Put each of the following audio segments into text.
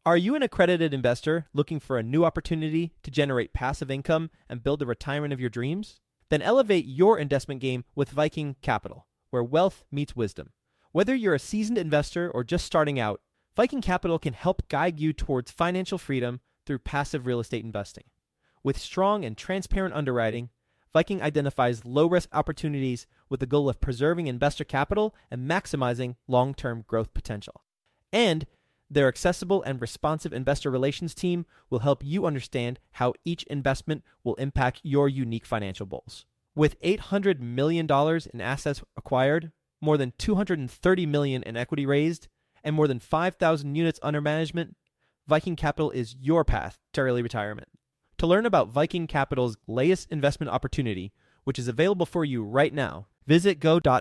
Are you an accredited investor looking for a new opportunity to generate passive income and build the retirement of your dreams? Then elevate your investment game with Viking Capital, where wealth meets wisdom. Whether you're a seasoned investor or just starting out, Viking Capital can help guide you towards financial freedom through passive real estate investing. With strong and transparent underwriting, Viking identifies low-risk opportunities with the goal of preserving investor capital and maximizing long-term growth potential. And their accessible and responsive investor relations team will help you understand how each investment will impact your unique financial goals. With $800 million in assets acquired, more than $230 million in equity raised, and more than 5,000 units under management, Viking Capital is your path to early retirement. To learn about Viking Capital's latest investment opportunity, which is available for you right now, visit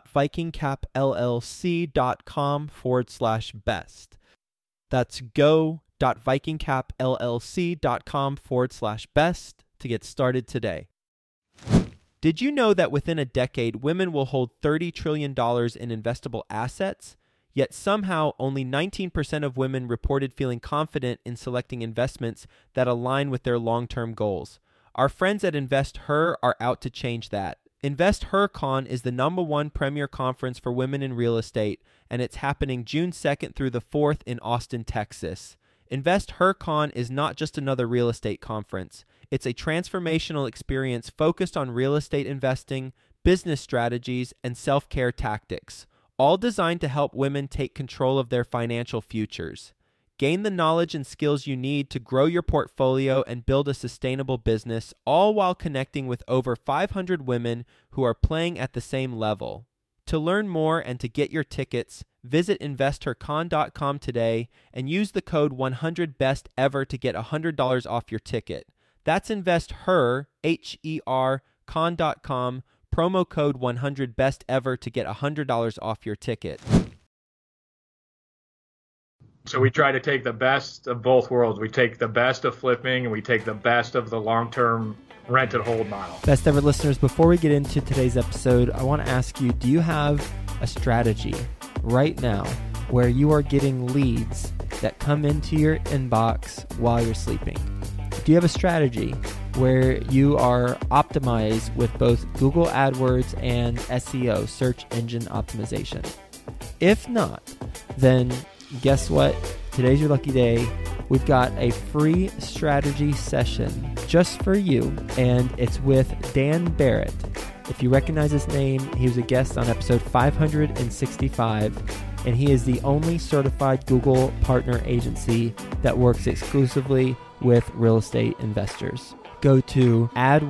go.vikingcapllc.com/best. That's go.vikingcapllc.com/best to get started today. Did you know that within a decade, women will hold $30 trillion in investable assets? Yet somehow only 19% of women reported feeling confident in selecting investments that align with their long-term goals. Our friends at InvestHer are out to change that. InvestHerCon is the #1 premier conference for women in real estate, and it's happening June 2nd through the 4th in Austin, Texas. InvestHerCon is not just another real estate conference. It's a transformational experience focused on real estate investing, business strategies, and self-care tactics, all designed to help women take control of their financial futures. Gain the knowledge and skills you need to grow your portfolio and build a sustainable business, all while connecting with over 500 women who are playing at the same level. To learn more and to get your tickets, visit InvestHerCon.com today and use the code 100BESTEVER to get $100 off your ticket. That's InvestHer, H-E-R, con.com, promo code 100BESTEVER to get $100 off your ticket. So we try to take the best of both worlds. We take the best of flipping and we take the best of the long-term rent and hold model. Best ever listeners, before we get into today's episode, I want to ask you, do you have a strategy right now where you are getting leads that come into your inbox while you're sleeping? Do you have a strategy where you are optimized with both Google AdWords and SEO, search engine optimization? If not, then guess what? Today's your lucky day. We've got a free strategy session just for you, and it's with Dan Barrett. If you recognize his name, he was a guest on episode 565, and he is the only certified Google partner agency that works exclusively with real estate investors. Go to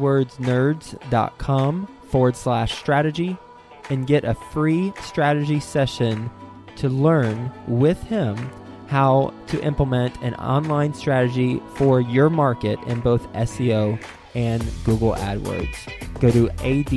adwordsnerds.com/strategy and get a free strategy session to learn with him how to implement an online strategy for your market in both SEO and Google AdWords. Go to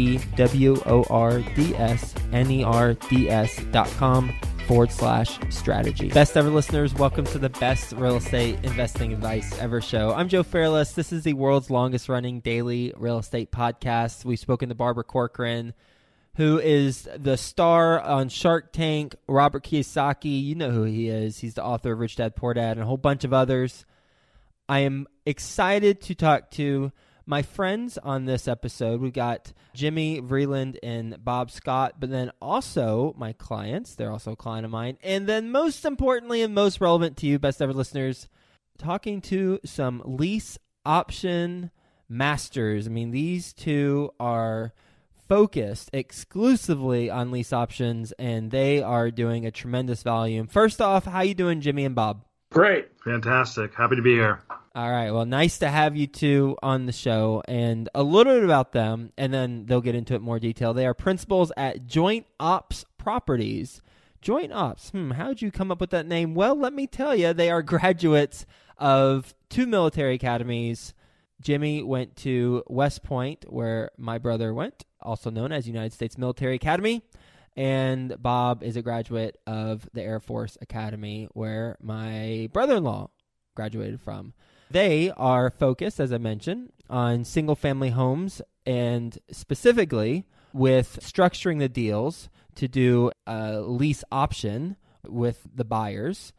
adwordsnerds.com/strategy. Best ever listeners, welcome to the best real estate investing advice ever show. I'm Joe Fairless. This is the world's longest running daily real estate podcast. We've spoken to Barbara Corcoran, who is the star on Shark Tank, Robert Kiyosaki. You know who he is. He's the author of Rich Dad, Poor Dad, and a whole bunch of others. I am excited to talk to my friends on this episode. We've got Jimmy Vreeland and Bob Scott, but then also my clients. They're also a client of mine. And then most importantly and most relevant to you, best ever listeners, talking to some lease option masters. I mean, these two are focused exclusively on lease options, and they are doing a tremendous volume. First off, how you doing, Jimmy and Bob? Great. Fantastic. Happy to be here. All right. Well, nice to have you two on the show, and a little bit about them, and then they'll get into it in more detail. They are principals at Joint Ops Properties. Joint Ops. How'd you come up with that name? Well, let me tell you, they are graduates of two military academies. Jimmy went to West Point, where my brother went, also known as United States Military Academy. And Bob is a graduate of the Air Force Academy, where my brother-in-law graduated from. They are focused, as I mentioned, on single-family homes, and specifically with structuring the deals to do a lease option with the buyers.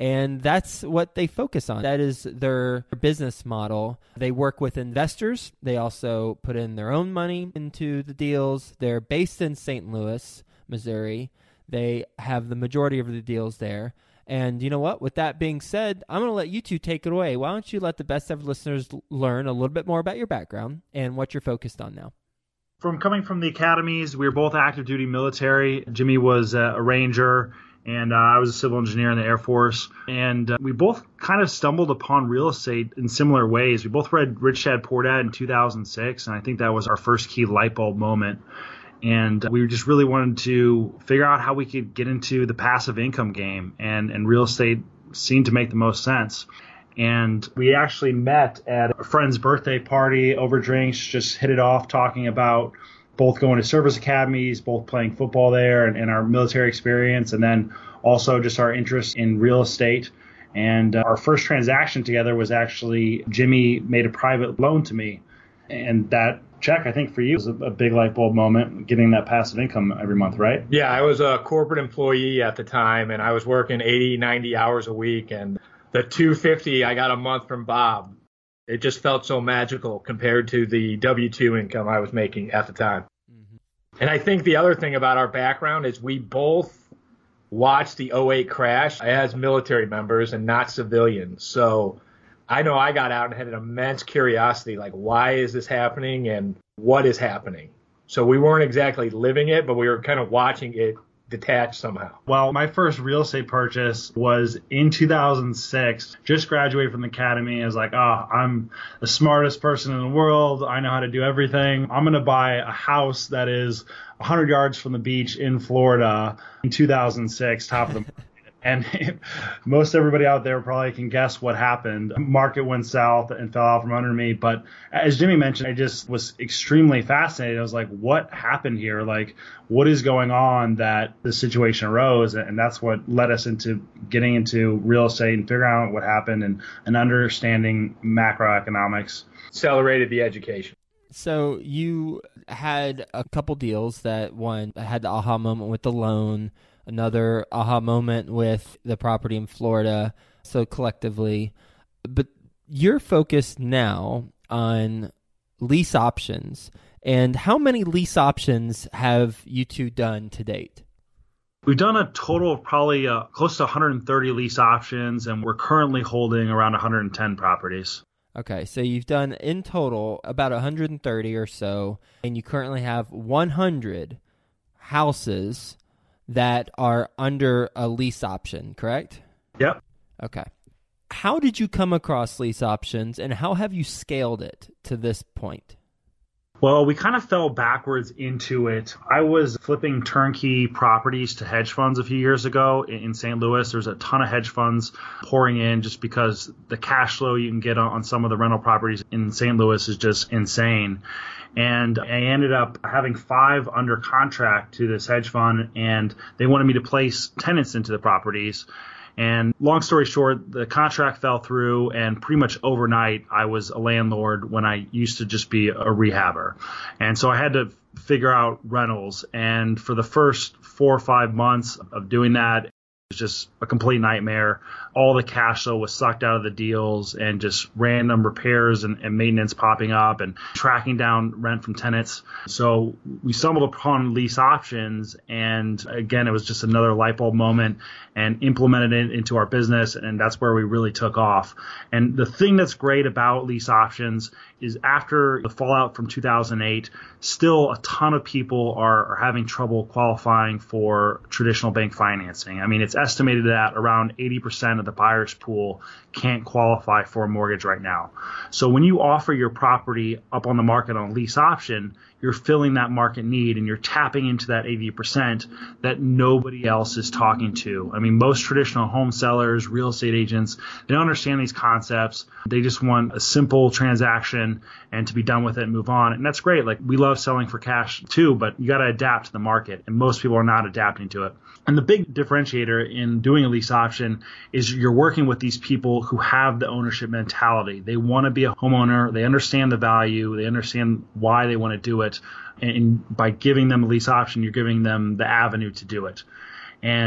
And that's what they focus on. That is their business model. They work with investors. They also put in their own money into the deals. They're based in St. Louis, Missouri. They have the majority of the deals there. And you know what? With that being said, I'm going to let you two take it away. Why don't you let the best ever listeners learn a little bit more about your background and what you're focused on now? From coming from the academies, we were both active duty military. Jimmy was a Ranger, and I was a civil engineer in the Air Force. And we both kind of stumbled upon real estate in similar ways. We both read Rich Dad Poor Dad in 2006, and I think that was our first key light bulb moment. And we just really wanted to figure out how we could get into the passive income game, and real estate seemed to make the most sense. And we actually met at a friend's birthday party over drinks, just hit it off talking about both going to service academies, both playing football there and our military experience, and then also just our interest in real estate. And our first transaction together was actually Jimmy made a private loan to me. And that check, I think for you, was a big light bulb moment, getting that passive income every month, right? Yeah, I was a corporate employee at the time, and I was working 80, 90 hours a week. And the $250 I got a month from Bob, it just felt so magical compared to the W-2 income I was making at the time. Mm-hmm. And I think the other thing about our background is we both watched the '08 crash as military members and not civilians. So I know I got out and had an immense curiosity, like, why is this happening and what is happening? So we weren't exactly living it, but we were kind of watching it detached somehow. Well, my first real estate purchase was in 2006. Just graduated from the academy. I was like, I'm the smartest person in the world. I know how to do everything. I'm going to buy a house that is 100 yards from the beach in Florida in 2006, top of the And most everybody out there probably can guess what happened. Market went south and fell out from under me. But as Jimmy mentioned, I just was extremely fascinated. I was like, what happened here? Like, what is going on that this situation arose? And that's what led us into getting into real estate and figuring out what happened and understanding macroeconomics. Accelerated the education. So you had a couple deals that one had the aha moment with the loan, another aha moment with the property in Florida, so collectively. But you're focused now on lease options. And how many lease options have you two done to date? We've done a total of probably close to 130 lease options, and we're currently holding around 110 properties. Okay, so you've done in total about 130 or so, and you currently have 100 houses that are under a lease option, correct? Yep. Okay. How did you come across lease options, and how have you scaled it to this point? Well, we kind of fell backwards into it. I was flipping turnkey properties to hedge funds a few years ago in St. Louis. There's a ton of hedge funds pouring in just because the cash flow you can get on some of the rental properties in St. Louis is just insane. And I ended up having 5 under contract to this hedge fund, and they wanted me to place tenants into the properties. And long story short, the contract fell through, and pretty much overnight, I was a landlord when I used to just be a rehabber. And so I had to figure out rentals. And for the first 4 or 5 months of doing that, it was just a complete nightmare. All the cash flow was sucked out of the deals, and just random repairs and maintenance popping up and tracking down rent from tenants. So we stumbled upon lease options, and again, it was just another light bulb moment, and implemented it into our business, and that's where we really took off. And the thing that's great about lease options is after the fallout from 2008, still a ton of people are having trouble qualifying for traditional bank financing. I mean, it's estimated that around 80% of the buyer's pool can't qualify for a mortgage right now. So when you offer your property up on the market on a lease option, you're filling that market need, and you're tapping into that 80% that nobody else is talking to. I mean, most traditional home sellers, real estate agents, they don't understand these concepts. They just want a simple transaction and to be done with it and move on. And that's great. Like, we love selling for cash too, but you got to adapt to the market, and most people are not adapting to it. And the big differentiator in doing a lease option is you're working with these people who have the ownership mentality. They want to be a homeowner. They understand the value. They understand why they want to do it. And by giving them a lease option, you're giving them the avenue to do it. And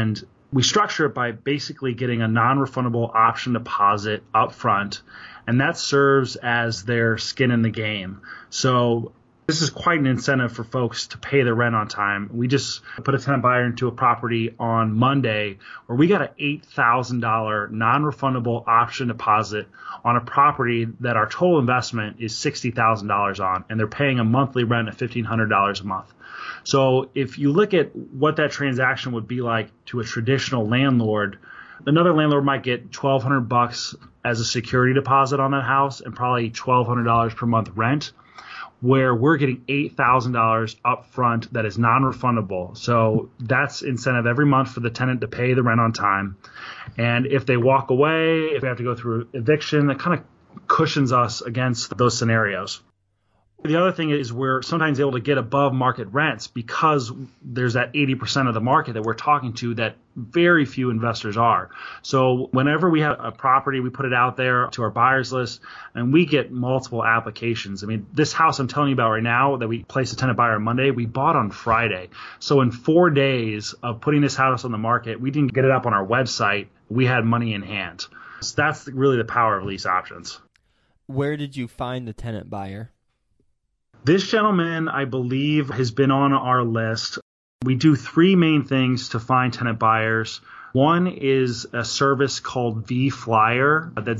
We structure it by basically getting a non-refundable option deposit up front, and that serves as their skin in the game. So this is quite an incentive for folks to pay their rent on time. We just put a tenant buyer into a property on Monday where we got an $8,000 non-refundable option deposit on a property that our total investment is $60,000 on, and they're paying a monthly rent of $1,500 a month. So if you look at what that transaction would be like to a traditional landlord, another landlord might get $1,200 as a security deposit on that house and probably $1,200 per month rent, where we're getting $8,000 up front that is non-refundable. So that's incentive every month for the tenant to pay the rent on time. And if they walk away, if they have to go through eviction, that kind of cushions us against those scenarios. The other thing is we're sometimes able to get above market rents because there's that 80% of the market that we're talking to that very few investors are. So whenever we have a property, we put it out there to our buyers list and we get multiple applications. I mean, this house I'm telling you about right now that we placed a tenant buyer on Monday, we bought on Friday. So in 4 days of putting this house on the market, we didn't get it up on our website. We had money in hand. So that's really the power of lease options. Where did you find the tenant buyer? This gentleman, I believe, has been on our list. We do 3 main things to find tenant buyers. One is a service called VFlyer. That's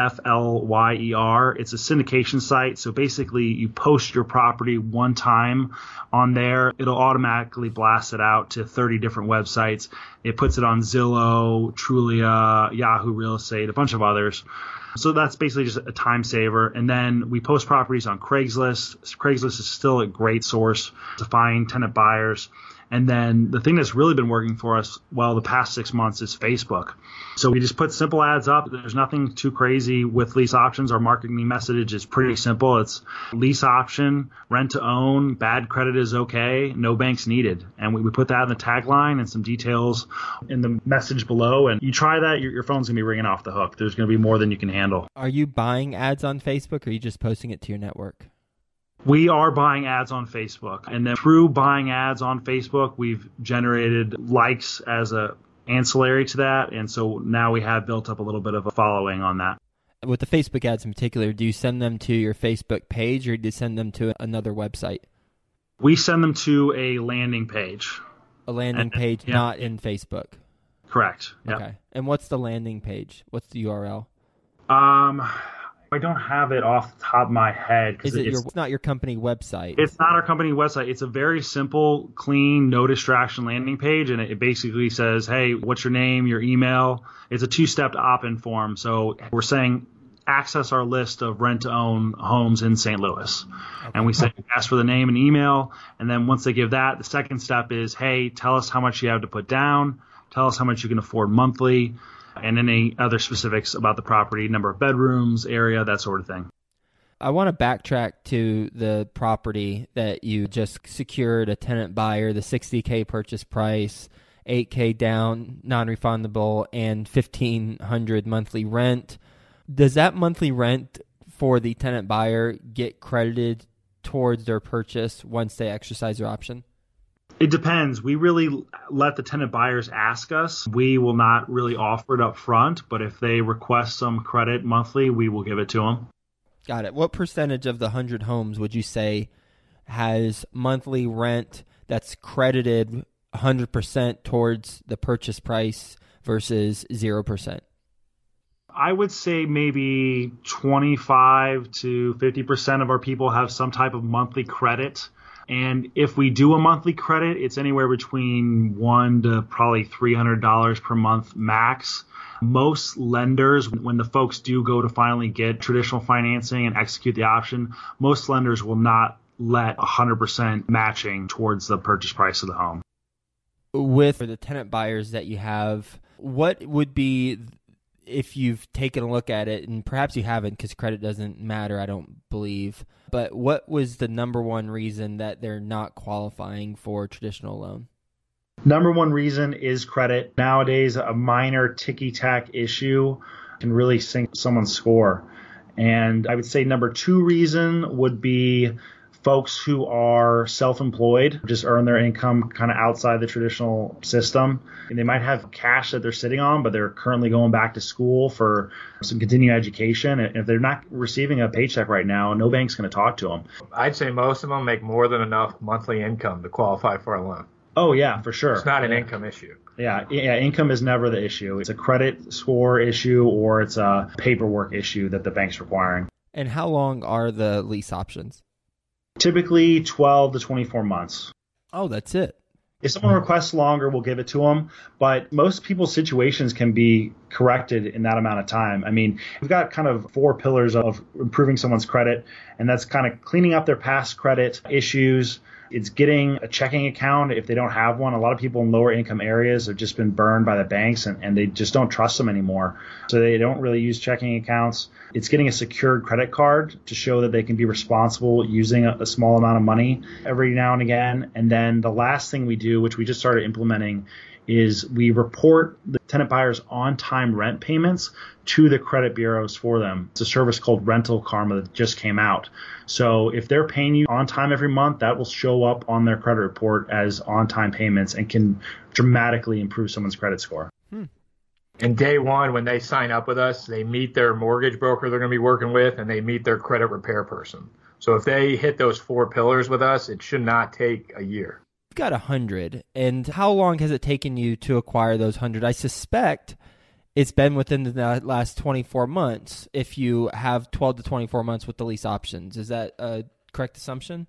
VFLYER. It's a syndication site. So basically, you post your property one time on there. It'll automatically blast it out to 30 different websites. It puts it on Zillow, Trulia, Yahoo Real Estate, a bunch of others. So that's basically just a time saver. And then we post properties on Craigslist. Craigslist is still a great source to find tenant buyers. And then the thing that's really been working for us, the past 6 months is Facebook. So we just put simple ads up. There's nothing too crazy with lease options. Our marketing message is pretty simple. It's lease option, rent to own, bad credit is okay, no banks needed. And we put that in the tagline and some details in the message below. And you try that, your phone's going to be ringing off the hook. There's going to be more than you can handle. Are you buying ads on Facebook or are you just posting it to your network? We are buying ads on Facebook. And then through buying ads on Facebook, we've generated likes as a ancillary to that. And so now we have built up a little bit of a following on that. With the Facebook ads in particular, do you send them to your Facebook page or do you send them to another website? We send them to a landing page. A landing page, yeah. Not in Facebook? Correct. Yep. Okay. And what's the landing page? What's the URL? I don't have it off the top of my head. It's not your company website? It's not our company website. It's a very simple, clean, no distraction landing page, and it basically says, hey, what's your name, your email? It's a 2-step opt-in form. So we're saying access our list of rent-to-own homes in St. Louis. Okay. And we say ask for the name and email, and then once they give that, the second step is, hey, tell us how much you have to put down, tell us how much you can afford monthly, and any other specifics about the property, number of bedrooms, area, that sort of thing. I want to backtrack to the property that you just secured a tenant buyer, the $60K purchase price, $8K down, non-refundable, and $1,500 monthly rent. Does that monthly rent for the tenant buyer get credited towards their purchase once they exercise their option? It depends. We really let the tenant buyers ask us. We will not really offer it up front, but if they request some credit monthly, we will give it to them. Got it. What percentage of the 100 homes would you say has monthly rent that's credited 100% towards the purchase price versus 0%? I would say maybe 25 to 50% of our people have some type of monthly credit. And if we do a monthly credit, it's anywhere between $100 to probably $300 per month max. Most lenders, when the folks do go to finally get traditional financing and execute the option, most lenders will not let 100% matching towards the purchase price of the home. With the tenant buyers that you have, what would be, if you've taken a look at it, and perhaps you haven't because credit doesn't matter, I don't believe, but what was the number one reason that they're not qualifying for a traditional loan? Number one reason is credit. Nowadays, a minor ticky-tack issue can really sink someone's score. And I would say number two reason would be folks who are self-employed, just earn their income kind of outside the traditional system. And they might have cash that they're sitting on, but they're currently going back to school for some continuing education. And if they're not receiving a paycheck right now, no bank's going to talk to them. I'd say most of them make more than enough monthly income to qualify for a loan. Oh, yeah, for sure. It's not an income issue. Yeah, income is never the issue. It's a credit score issue or it's a paperwork issue that the bank's requiring. And how long are the lease options? Typically 12 to 24 months. Oh, that's it. If someone requests longer, we'll give it to them. But most people's situations can be corrected in that amount of time. I mean, we've got kind of 4 pillars of improving someone's credit, and that's kind of cleaning up their past credit issues. It's getting a checking account if they don't have one. A lot of people in lower income areas have just been burned by the banks and they just don't trust them anymore. So they don't really use checking accounts. It's getting a secured credit card to show that they can be responsible using a small amount of money every now and again. And then the last thing we do, which we just started implementing, is we report the tenant buyers' on-time rent payments to the credit bureaus for them. It's a service called Rental Karma that just came out. So if they're paying you on time every month, that will show up on their credit report as on-time payments and can dramatically improve someone's credit score. And day one, when they sign up with us, they meet their mortgage broker they're going to be working with, and they meet their credit repair person. So if they hit those 4 pillars with us, it should not take a year. You've got 100. And how long has it taken you to acquire those 100? I suspect it's been within the last 24 months if you have 12 to 24 months with the lease options. Is that a correct assumption?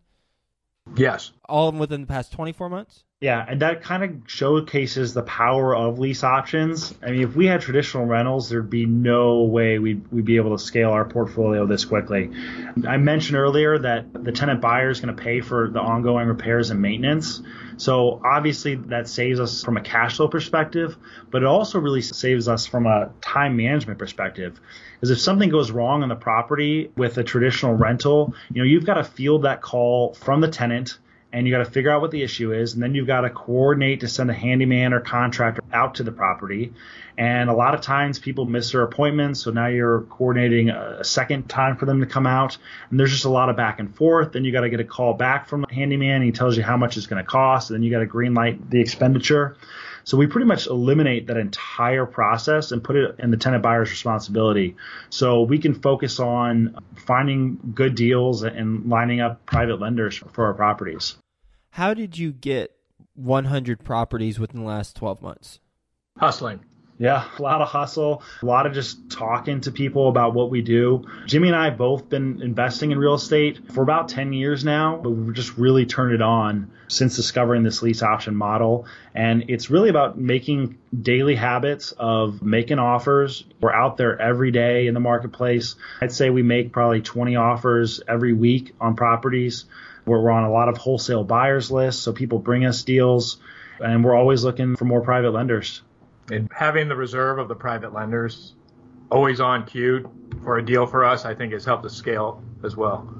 Yes. All of them within the past 24 months? Yeah, and that kind of showcases the power of lease options. I mean, if we had traditional rentals, there'd be no way we'd be able to scale our portfolio this quickly. I mentioned earlier that the tenant buyer is going to pay for the ongoing repairs and maintenance. So obviously that saves us from a cash flow perspective, but it also really saves us from a time management perspective. Because if something goes wrong on the property with a traditional rental, you've got to field that call from the tenant, and you got to figure out what the issue is, and then you've got to coordinate to send a handyman or contractor out to the property. And a lot of times people miss their appointments, so now you're coordinating a second time for them to come out, and there's just a lot of back and forth. Then you got to get a call back from the handyman, and he tells you how much it's going to cost, and then you got to green light the expenditure. So we pretty much eliminate that entire process and put it in the tenant buyer's responsibility. So we can focus on finding good deals and lining up private lenders for our properties. How did you get 100 properties within the last 12 months? Hustling. Yeah, a lot of hustle, a lot of just talking to people about what we do. Jimmy and I have both been investing in real estate for about 10 years now, but we've just really turned it on since discovering this lease option model. And it's really about making daily habits of making offers. We're out there every day in the marketplace. I'd say we make probably 20 offers every week on properties. We're on a lot of wholesale buyers lists, so people bring us deals, and we're always looking for more private lenders. And having the reserve of the private lenders always on queue for a deal for us, I think has helped us scale as well.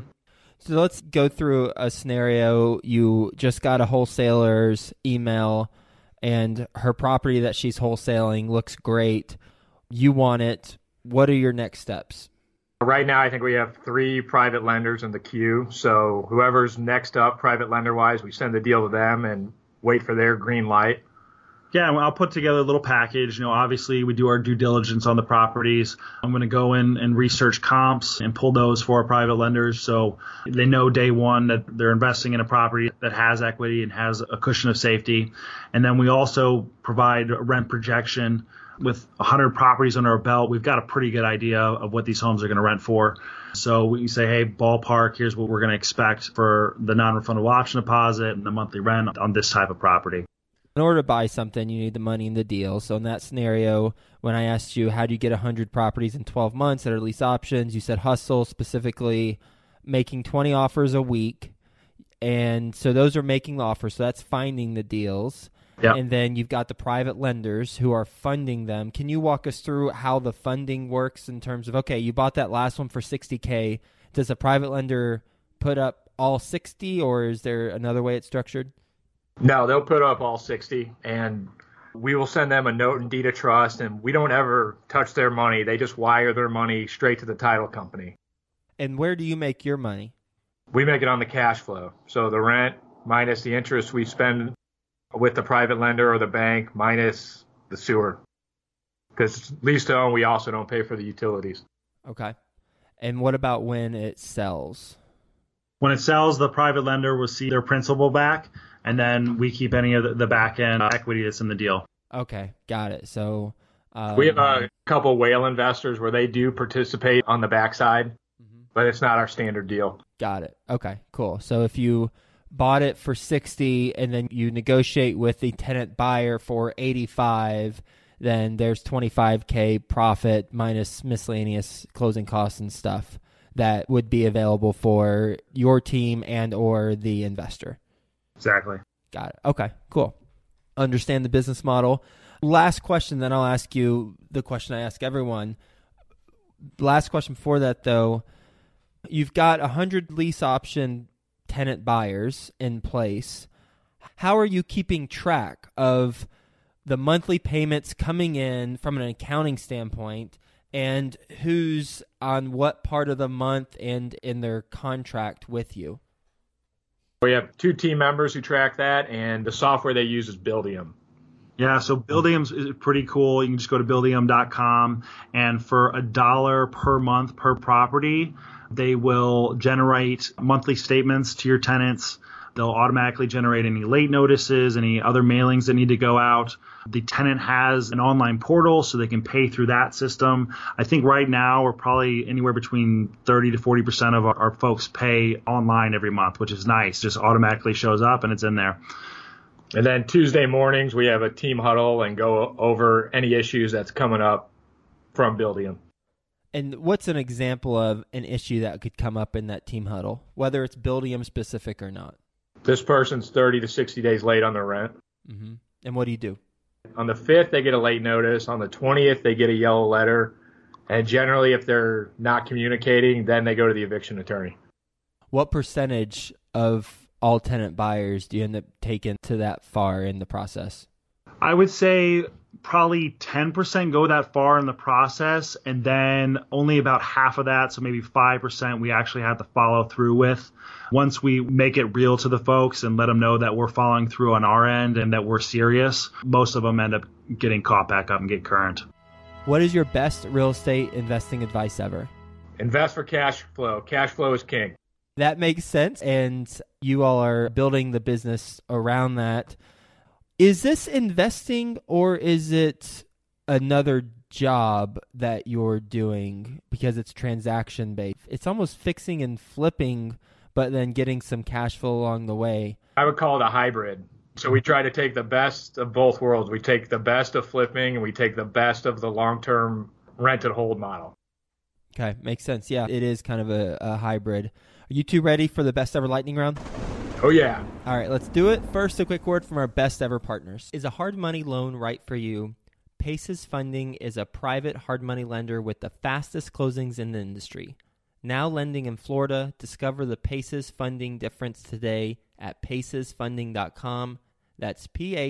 So let's go through a scenario. You just got a wholesaler's email, and her property that she's wholesaling looks great. You want it. What are your next steps? Right now, I think we have 3 private lenders in the queue. So whoever's next up private lender-wise, we send the deal to them and wait for their green light. Yeah, I'll put together a little package. Obviously we do our due diligence on the properties. I'm going to go in and research comps and pull those for our private lenders so they know day one that they're investing in a property that has equity and has a cushion of safety. And then we also provide a rent projection. With 100 properties under our belt, we've got a pretty good idea of what these homes are going to rent for. So we say, hey, ballpark, here's what we're going to expect for the non-refundable option deposit and the monthly rent on this type of property. In order to buy something, you need the money in the deal. So in that scenario, when I asked you, how do you get 100 properties in 12 months that are lease options, you said hustle, specifically making 20 offers a week. And so those are making the offers. So that's finding the deals. Yep. And then you've got the private lenders who are funding them. Can you walk us through how the funding works in terms of, okay, you bought that last one for $60K. Does a private lender put up all 60, or is there another way it's structured? No, they'll put up all 60, and we will send them a note and deed of trust, and we don't ever touch their money. They just wire their money straight to the title company. And where do you make your money? We make it on the cash flow. So the rent minus the interest we spend with the private lender or the bank minus the sewer. Because lease to own, we also don't pay for the utilities. Okay. And what about when it sells? When it sells, the private lender will see their principal back, and then we keep any of the back end equity that's in the deal. Okay, got it. So we have a couple whale investors where they do participate on the backside, but it's not our standard deal. Got it. Okay, cool. So if you bought it for 60 and then you negotiate with the tenant buyer for 85, then there's $25K profit minus miscellaneous closing costs and stuff that would be available for your team and or the investor. Exactly. Got it. Okay, cool. Understand the business model. Last question, then I'll ask you the question I ask everyone. Last question before that, though. You've got 100 lease option tenant buyers in place. How are you keeping track of the monthly payments coming in from an accounting standpoint and who's on what part of the month and in their contract with you? We have 2 team members who track that, and the software they use is Buildium. Yeah, so Buildium is pretty cool. You can just go to buildium.com, and for $1 per month per property, they will generate monthly statements to your tenants. They'll automatically generate any late notices, any other mailings that need to go out. The tenant has an online portal, so they can pay through that system. I think right now we're probably anywhere between 30 to 40% of our folks pay online every month, which is nice. Just automatically shows up and it's in there. And then Tuesday mornings, we have a team huddle and go over any issues that's coming up from Buildium. And what's an example of an issue that could come up in that team huddle, whether it's Buildium specific or not? This person's 30 to 60 days late on their rent. Mm-hmm. And what do you do? On the 5th, they get a late notice. On the 20th, they get a yellow letter. And generally, if they're not communicating, then they go to the eviction attorney. What percentage of all tenant buyers do you end up taking to that far in the process? I would say probably 10% go that far in the process, and then only about half of that, so maybe 5%, we actually have to follow through with. Once we make it real to the folks and let them know that we're following through on our end and that we're serious, most of them end up getting caught back up and get current. What is your best real estate investing advice ever? Invest for cash flow. Cash flow is king. That makes sense, and you all are building the business around that. Is this investing or is it another job that you're doing because it's transaction based? It's almost fixing and flipping, but then getting some cash flow along the way. I would call it a hybrid. So we try to take the best of both worlds. We take the best of flipping and we take the best of the long-term rent and hold model. Okay, makes sense. Yeah, it is kind of a hybrid. Are you two ready for the best ever lightning round? Oh, yeah. All right, let's do it. First, a quick word from our best ever partners. Is a hard money loan right for you? Paces Funding is a private hard money lender with the fastest closings in the industry. Now lending in Florida. Discover the Paces Funding difference today at pacesfunding.com. That's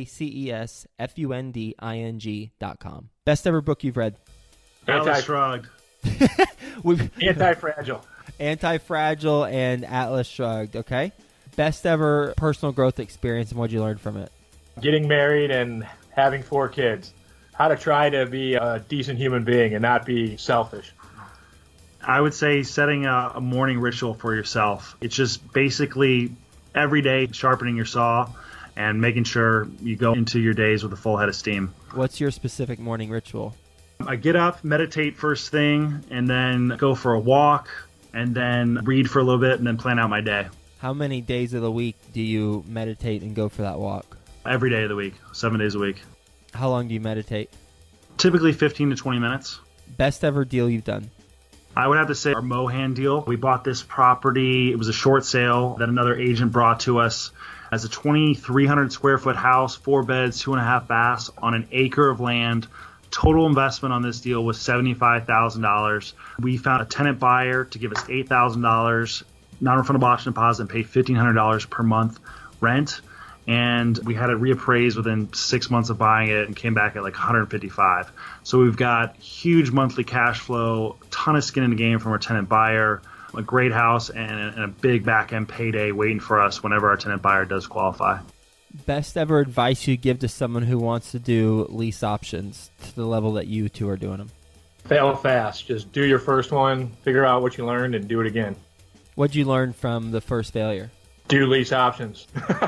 PACESFUNDING.com. Best ever book you've read? Atlas Shrugged. Anti-Fragile. Anti-Fragile and Atlas Shrugged, okay? Best ever personal growth experience, and what'd you learn from it? Getting married and having 4 kids. How to try to be a decent human being and not be selfish. I would say setting a morning ritual for yourself. It's just basically every day sharpening your saw and making sure you go into your days with a full head of steam. What's your specific morning ritual? I get up, meditate first thing, and then go for a walk, and then read for a little bit, and then plan out my day. How many days of the week do you meditate and go for that walk? Every day of the week, 7 days a week. How long do you meditate? Typically 15 to 20 minutes. Best ever deal you've done? I would have to say our Mohan deal. We bought this property. It was a short sale that another agent brought to us as a 2,300 square foot house, 4 beds, 2.5 baths on an acre of land. Total investment on this deal was $75,000. We found a tenant buyer to give us $8,000 non-refundable option deposit and pay $1,500 per month rent. And we had it reappraised within 6 months of buying it and came back at like $155,000. So we've got huge monthly cash flow, ton of skin in the game from our tenant buyer. a great house and a big back-end payday waiting for us whenever our tenant buyer does qualify. Best ever advice you give to someone who wants to do lease options to the level that you two are doing them? Fail fast. Just do your first one, figure out what you learned, and do it again. What'd you learn from the first failure? Do lease options.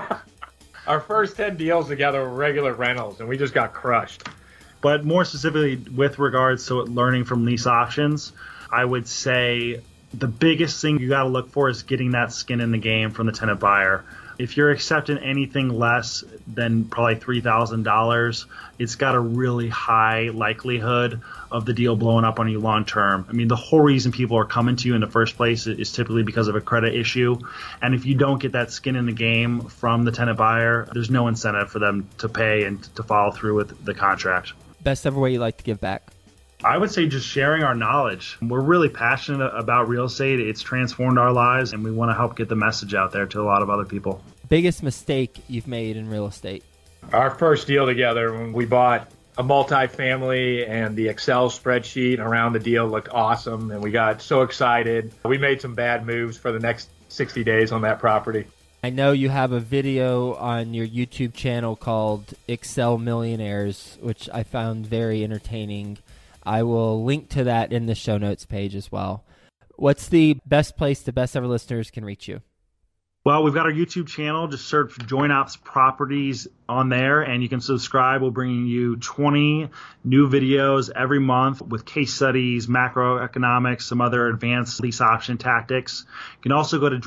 Our first 10 deals together were regular rentals, and we just got crushed. But more specifically with regards to learning from lease options, I would say the biggest thing you got to look for is getting that skin in the game from the tenant buyer. If you're accepting anything less than probably $3,000, it's got a really high likelihood of the deal blowing up on you long term. I mean, the whole reason people are coming to you in the first place is typically because of a credit issue. And if you don't get that skin in the game from the tenant buyer, there's no incentive for them to pay and to follow through with the contract. Best ever way you like to give back? I would say just sharing our knowledge. We're really passionate about real estate. It's transformed our lives, and we want to help get the message out there to a lot of other people. Biggest mistake you've made in real estate? Our first deal together, when we bought a multifamily, and the Excel spreadsheet around the deal looked awesome, and we got so excited. We made some bad moves for the next 60 days on that property. I know you have a video on your YouTube channel called Excel Millionaires, which I found very entertaining. I will link to that in the show notes page as well. What's the best place the best ever listeners can reach you? Well, we've got our YouTube channel. Just search Joint Ops Properties on there, and you can subscribe. We're bringing you 20 new videos every month with case studies, macroeconomics, some other advanced lease option tactics. You can also go to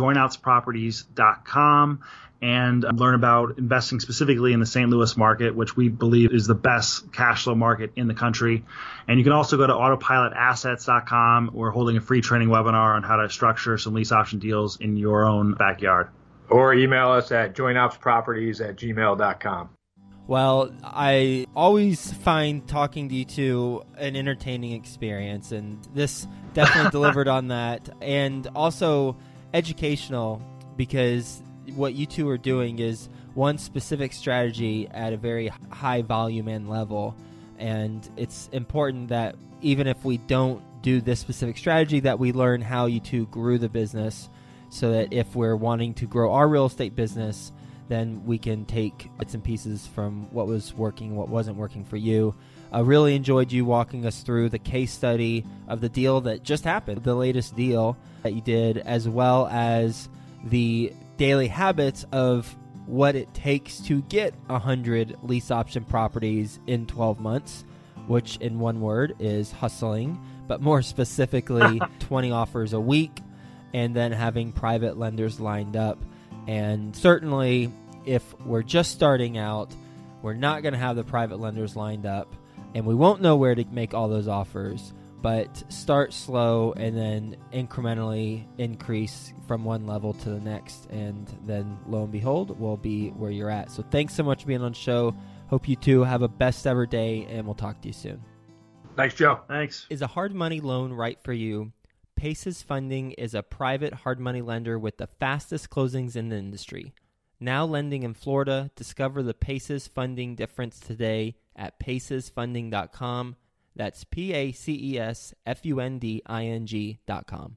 jointopsproperties.com and learn about investing specifically in the St. Louis market, which we believe is the best cash flow market in the country. And you can also go to autopilotassets.com. We're holding a free training webinar on how to structure some lease option deals in your own backyard. Or email us at jointopsproperties@gmail.com. Well, I always find talking to you two an entertaining experience, and this definitely delivered on that. And also educational, because what you two are doing is one specific strategy at a very high volume and level. And it's important that even if we don't do this specific strategy, that we learn how you two grew the business, so that if we're wanting to grow our real estate business, then we can take bits and pieces from what was working, what wasn't working for you. I really enjoyed you walking us through the case study of the deal that just happened, the latest deal that you did, as well as the daily habits of what it takes to get 100 lease option properties in 12 months, which in one word is hustling, but more specifically 20 offers a week, and then having private lenders lined up. And certainly if we're just starting out, we're not going to have the private lenders lined up, and we won't know where to make all those offers. But start slow and then incrementally increase from one level to the next, and then lo and behold, we'll be where you're at. So thanks so much for being on the show. Hope you two have a best ever day, and we'll talk to you soon. Thanks, Joe. Thanks. Is a hard money loan right for you? Paces Funding is a private hard money lender with the fastest closings in the industry. Now lending in Florida. Discover the Paces Funding difference today at pacesfunding.com. That's PACESFUNDING.com.